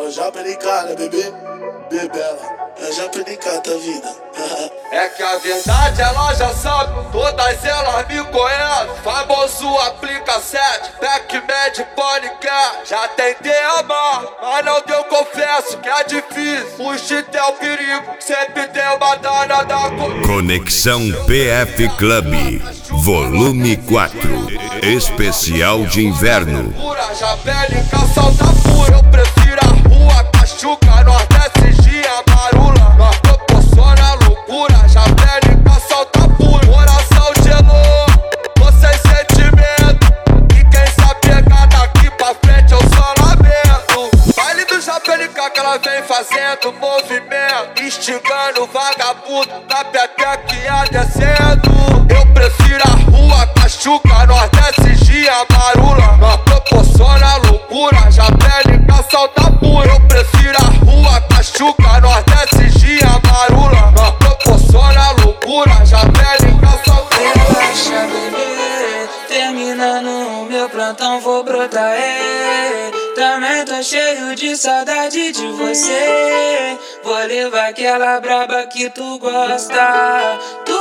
Eu já penicada, né, bebê? Bebela, eu já penicada a vida. É que a verdade ela já sabe, todas elas me conhecem. Famoso aplica 7, Pac-Man Podcast. Já tentei amar, mas não deu, confesso que é difícil. O cheat é o perigo, sempre tem uma danada comigo. Conexão PF Club, volume 4, especial de inverno. Já bélica, solta pura. Eu prefiro a rua, Cachuca, Nordeste, Gia, Marula. Nós proporciona loucura. Já bélica, solta pura. Coração gelou, tô sem sentimento. E quem sabe pegar daqui pra frente eu só lamento. Baile do Japelica que ela vem fazendo movimento, instigando vagabundo na peteca e a descendo. Eu prefiro a rua, Cachuca, Nordeste, Gia, Marula. Nós proporciona loucura, já bélica, solta pura. Eu prefiro a rua, Cachuca, Nordeste, Gia, Marula. Nós proporciona loucura, já bélica, solta pura. Relaxa, bebê, terminando o meu plantão vou brotar, também tô cheio de saudade de você. Vou levar aquela braba que tu gosta,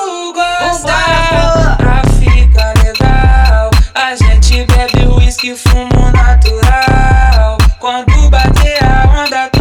pra ficar legal. A gente bebe uísque, fumo natural. Quando bater a onda